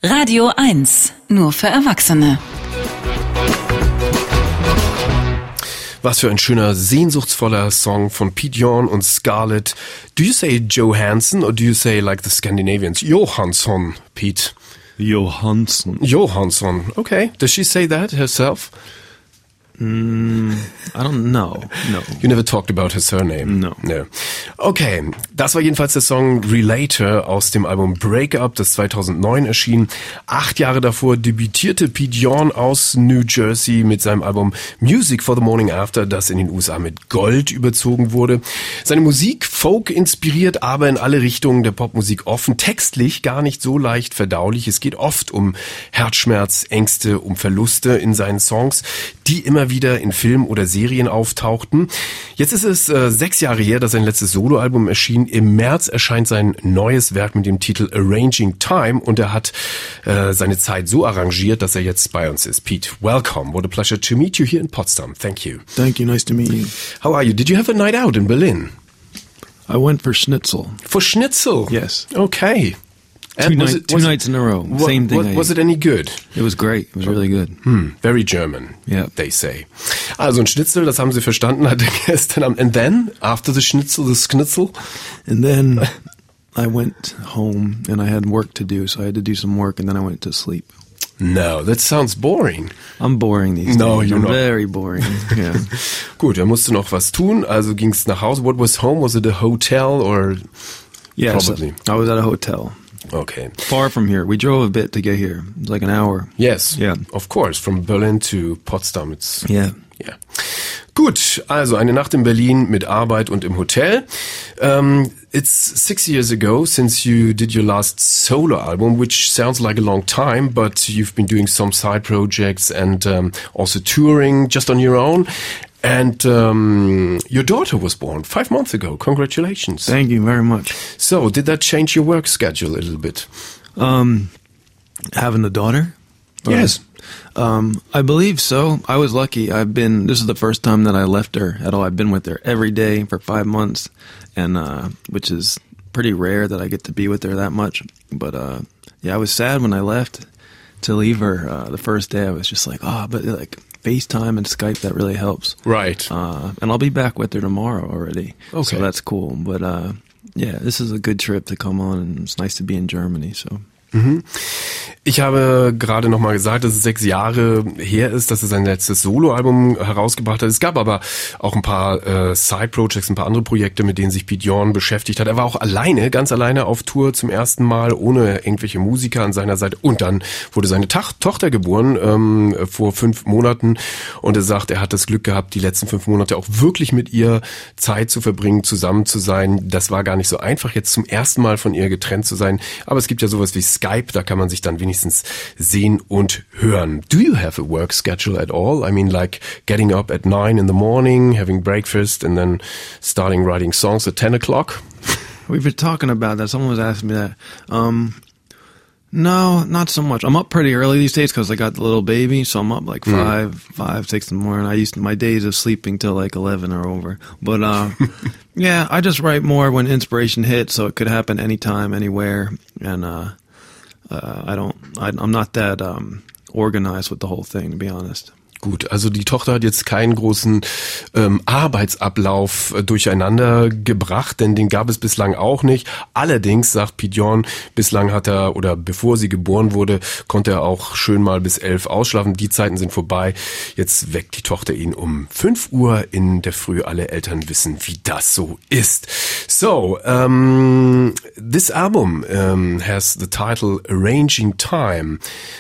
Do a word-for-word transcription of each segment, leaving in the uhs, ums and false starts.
Radio eins, nur für Erwachsene. Was für ein schöner, sehnsuchtsvoller Song von Pete Yorn und Scarlett. Do you say Johansson or do you say like the Scandinavians? Johansson, Pete. Johansson. Johansson, okay. Does she say that herself? Mm, I don't know. No. You never talked about her surname? No. No. Okay, das war jedenfalls der Song Relator aus dem Album Break Up, das zweitausendneun erschien. Acht Jahre davor debütierte Pete Yorn aus New Jersey mit seinem Album Music for the Morning After, das in den U S A mit Gold überzogen wurde. Seine Musik, Folk inspiriert, aber in alle Richtungen der Popmusik offen, textlich gar nicht so leicht verdaulich. Es geht oft um Herzschmerz, Ängste, um Verluste in seinen Songs, die immer wieder in Filmen oder Serien auftauchten. Jetzt ist es äh, sechs Jahre her, dass sein letztes Soloalbum erschien. Im März erscheint sein neues Werk mit dem Titel Arranging Time und er hat äh, seine Zeit so arrangiert, dass er jetzt bei uns ist. Pete, welcome. What a pleasure to meet you here in Potsdam. Thank you. Thank you. Nice to meet you. How are you? Did you have a night out in Berlin? I went for Schnitzel. For Schnitzel? Yes. Okay. Two, And night, was it, two was nights it, in a row. What, Same thing. What, I was ate. it any good? It was great. It was really good. Hmm, very German, Yeah. they say. Also ein Schnitzel, das haben Sie verstanden, hatte gestern am... And then, after the Schnitzel, the Schnitzel? And then I went home and I had work to do, so I had to do some work and then I went to sleep. No, that sounds boring. I'm boring these No, days. you're I'm not. very boring. Yeah. Gut, er musste noch was tun, also ging es nach Hause. What was home? Was it a hotel or... Yeah, so Probably. I was at a hotel. Okay. Far from here. We drove a bit to get here. It was like an hour. Yes, Yeah. of course, from Berlin to Potsdam. It's... Yeah. Ja. Gut, also eine Nacht in Berlin mit Arbeit und im Hotel. Um, it's six years ago since you did your last solo album, which sounds like a long time, but you've been doing some side projects and um, also touring just on your own. And um, your daughter was born five months ago. Congratulations. Thank you very much. So, did that change your work schedule a little bit? Um, having a daughter? Yes. Um, I believe so. I was lucky. I've been, this is the first time that I left her at all. I've been with her every day for five months, and, uh, which is pretty rare that I get to be with her that much. But, uh, yeah, I was sad when I left to leave her, uh, the first day. I was just like, oh, but like FaceTime and Skype, that really helps. Right. Uh, and I'll be back with her tomorrow already. Okay. So that's cool. But, uh, yeah, this is a good trip to come on, and it's nice to be in Germany, so. Mhm. Ich habe gerade nochmal gesagt, dass es sechs Jahre her ist, dass er sein letztes Soloalbum herausgebracht hat. Es gab aber auch ein paar äh, Side-Projects, ein paar andere Projekte, mit denen sich Pete Yorn beschäftigt hat. Er war auch alleine, ganz alleine auf Tour zum ersten Mal, ohne irgendwelche Musiker an seiner Seite. Und dann wurde seine Tach- Tochter geboren ähm, vor fünf Monaten. Und er sagt, er hat das Glück gehabt, die letzten fünf Monate auch wirklich mit ihr Zeit zu verbringen, zusammen zu sein. Das war gar nicht so einfach, jetzt zum ersten Mal von ihr getrennt zu sein. Aber es gibt ja sowas wie Skype, da kann man sich dann wenigstens sehen und hören. Do you have a work schedule at all? I mean, like getting up at nine in the morning, having breakfast, and then starting writing songs at ten o'clock? We've been talking about that. Someone was asking me that. Um, no, not so much. I'm up pretty early these days because I got the little baby, so I'm up like five, mm. five, six in the morning. I used to, my days of sleeping till like eleven are over. But uh, yeah, I just write more when inspiration hits, so it could happen anytime, anywhere, and uh. Uh, I don't, I, I'm not that um, organized with the whole thing, to be honest. Gut, also die Tochter hat jetzt keinen großen ähm, Arbeitsablauf äh, durcheinander gebracht, denn den gab es bislang auch nicht. Allerdings, sagt Pete Yorn, bislang hat er, oder bevor sie geboren wurde, konnte er auch schön mal bis elf ausschlafen. Die Zeiten sind vorbei. Jetzt weckt die Tochter ihn um fünf Uhr in der Früh. Alle Eltern wissen, wie das so ist. So, um, this album um, has the title Arranging Time.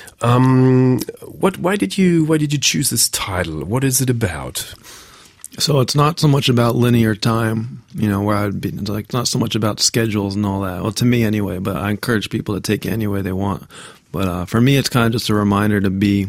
Um, what? Why did you? Why did you choose this title? What is it about? So it's not so much about linear time, you know, where I'd be. It's like not so much about schedules and all that. Well, to me anyway. But I encourage people to take it any way they want. But uh, for me, it's kind of just a reminder to be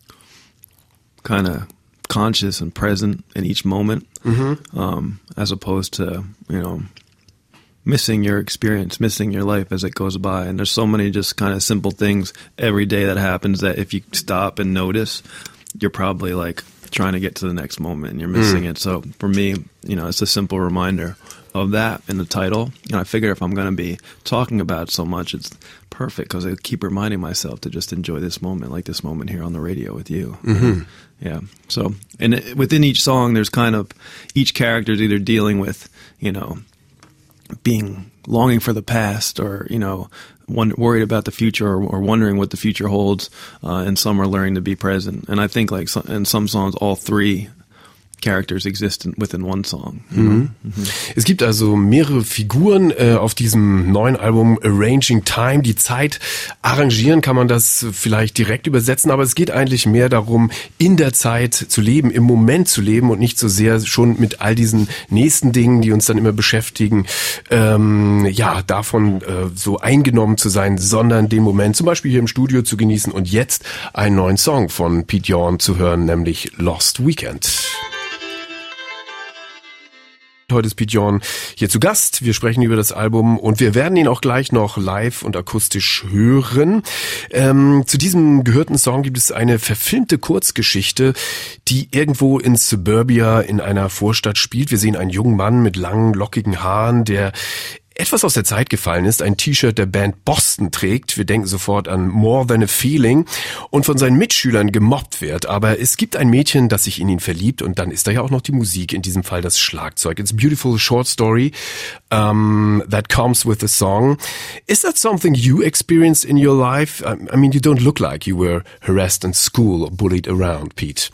kind of conscious and present in each moment, mm-hmm. um, as opposed to, you know, missing your experience, missing your life as it goes by. And there's so many just kind of simple things every day that happens that if you stop and notice, you're probably like trying to get to the next moment and you're missing mm. it. So for me, you know, it's a simple reminder of that in the title. And I figure if I'm going to be talking about it so much, it's perfect because I keep reminding myself to just enjoy this moment, like this moment here on the radio with you. Mm-hmm. Yeah. So, and it, within each song, there's kind of, each character is either dealing with, you know, being, longing for the past or, you know, one, worried about the future or, or wondering what the future holds. Uh, and some are learning to be present. And I think like so, in some songs, all three Characters exist within one song. Mhm. Mhm. Es gibt also mehrere Figuren äh, auf diesem neuen Album Arranging Time. Die Zeit arrangieren kann man das vielleicht direkt übersetzen, aber es geht eigentlich mehr darum, in der Zeit zu leben, im Moment zu leben und nicht so sehr schon mit all diesen nächsten Dingen, die uns dann immer beschäftigen, ähm, ja, davon äh, so eingenommen zu sein, sondern den Moment zum Beispiel hier im Studio zu genießen und jetzt einen neuen Song von Pete Yorn zu hören, nämlich Lost Weekend. Heute ist Pete Yorn hier zu Gast. Wir sprechen über das Album und wir werden ihn auch gleich noch live und akustisch hören. Ähm, zu diesem gehörten Song gibt es eine verfilmte Kurzgeschichte, die irgendwo in Suburbia in einer Vorstadt spielt. Wir sehen einen jungen Mann mit langen, lockigen Haaren, der etwas aus der Zeit gefallen ist, ein T-Shirt der Band Boston trägt. Wir denken sofort an More Than a Feeling und von seinen Mitschülern gemobbt wird. Aber es gibt ein Mädchen, das sich in ihn verliebt und dann ist da ja auch noch die Musik, in diesem Fall das Schlagzeug. It's a beautiful short story um, that comes with the song. Is that something you experienced in your life? I mean, you don't look like you were harassed in school or bullied around, Pete.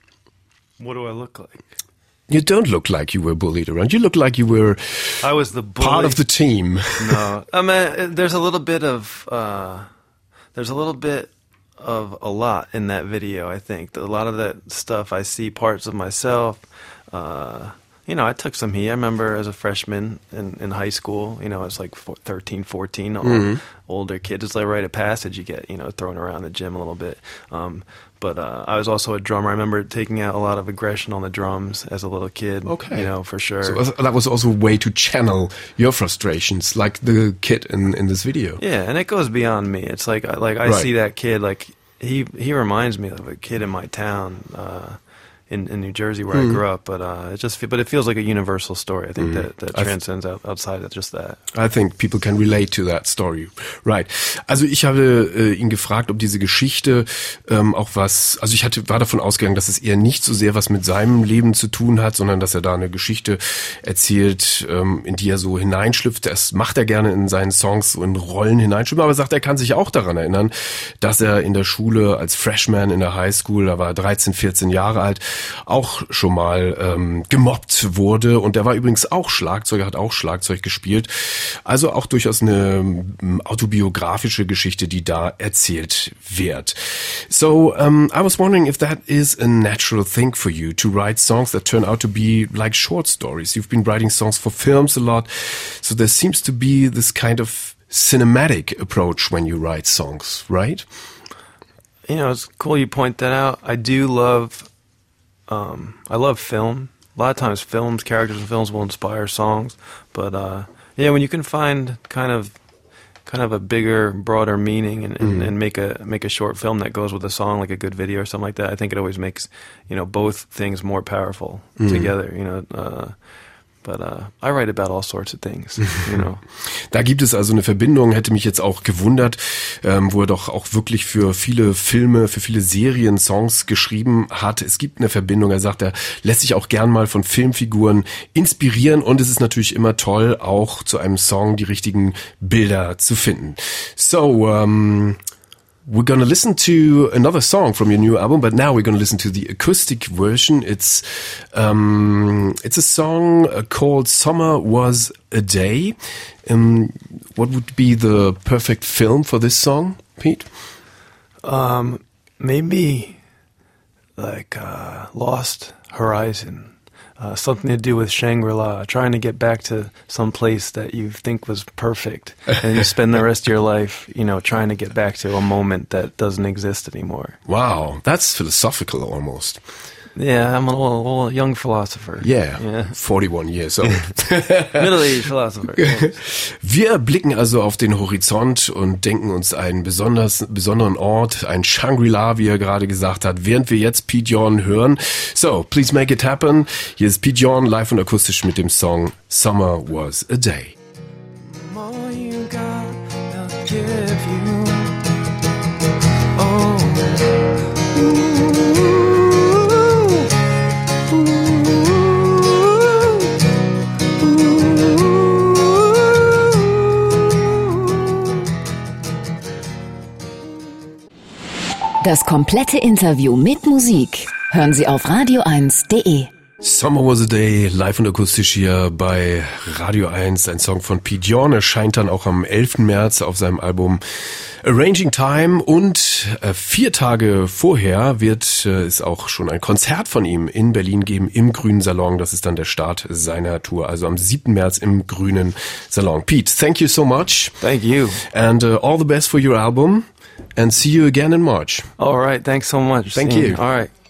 What do I look like? You don't look like you were bullied around. You look like you were I was the bully. Part of the team. No, I mean, there's a little bit of, uh, there's a little bit of a lot in that video, I think. A lot of that stuff, I see parts of myself. Uh, you know, I took some heat. I remember as a freshman in, in high school, you know, it's like thirteen, fourteen, all mm-hmm. older kids. It's like a rite of passage. You get, you know, thrown around the gym a little bit. Um, But uh, I was also a drummer. I remember taking out a lot of aggression on the drums as a little kid. Okay. You know, for sure. So that was also a way to channel your frustrations, like the kid in, in this video. Yeah, and it goes beyond me. It's like, like I right. see that kid, like, he he reminds me of a kid in my town, uh, in, in New Jersey where mm. I grew up, but uh, it just but it feels like a universal story. I think mm. that, that transcends th- outside of just that. I think people can relate to that story, right? Also ich habe äh, ihn gefragt, ob diese Geschichte ähm, auch was, also ich hatte war davon ausgegangen, dass es eher nicht so sehr was mit seinem Leben zu tun hat, sondern dass er da eine Geschichte erzählt, ähm, in die er so hineinschlüpft. Das macht er gerne in seinen Songs, so in Rollen hineinschlüpfen, aber er sagt, er kann sich auch daran erinnern, dass er in der Schule als Freshman in der Highschool, da war er dreizehn, vierzehn Jahre alt, auch schon mal ähm, gemobbt wurde und der war übrigens auch Schlagzeuger, hat auch Schlagzeug gespielt. Also auch durchaus eine ähm, autobiografische Geschichte, die da erzählt wird. So, um, I was wondering if that is a natural thing for you to write songs that turn out to be like short stories. You've been writing songs for films a lot, so there seems to be this kind of cinematic approach when you write songs, right? You know, it's cool you point that out. I do love Um, I love film. A lot of times films, characters in films will inspire songs. But, uh, yeah, when you can find kind of kind of a bigger, broader meaning and, and, mm. and make a make a short film that goes with a song, like a good video or something like that, I think it always makes, you know, both things more powerful mm. together, you know, uh, But uh, I write about all sorts of things, you know. Da gibt es also eine Verbindung, hätte mich jetzt auch gewundert, ähm, wo er doch auch wirklich für viele Filme, für viele Serien Songs geschrieben hat. Es gibt eine Verbindung. Er sagt, er lässt sich auch gern mal von Filmfiguren inspirieren und es ist natürlich immer toll, auch zu einem Song die richtigen Bilder zu finden. So, um we're going to listen to another song from your new album, but now we're going to listen to the acoustic version. It's um, it's a song called Summer Was a Day. Um, what would be the perfect film for this song, Pete? Um, maybe like uh, Lost Horizon. Uh, something to do with Shangri-La, trying to get back to some place that you think was perfect, and you spend the rest of your life, you know, trying to get back to a moment that doesn't exist anymore. Wow, that's philosophical almost. Yeah, I'm a little, little young philosopher. Yeah, yeah. forty-one years old. Middle-aged philosopher. Yes. Wir blicken also auf den Horizont und denken uns einen besonders, besonderen Ort, ein Shangri-La, wie er gerade gesagt hat, während wir jetzt Pete Yorn hören. So, please make it happen. Hier ist Pete Yorn live und akustisch mit dem Song Summer Was a Day. All you got, I'll give you. Oh. Das komplette Interview mit Musik hören Sie auf radio eins punkt de. Summer Was a Day, live und akustisch hier bei Radio eins, ein Song von Pete Yorn, erscheint dann auch am elften März auf seinem Album Arranging Time und äh, vier Tage vorher wird äh, es auch schon ein Konzert von ihm in Berlin geben, im Grünen Salon, das ist dann der Start seiner Tour, also am siebten März im Grünen Salon. Pete, thank you so much. Thank you. And uh, all the best for your album and see you again in March. All right, thanks so much. Thank See you. All right.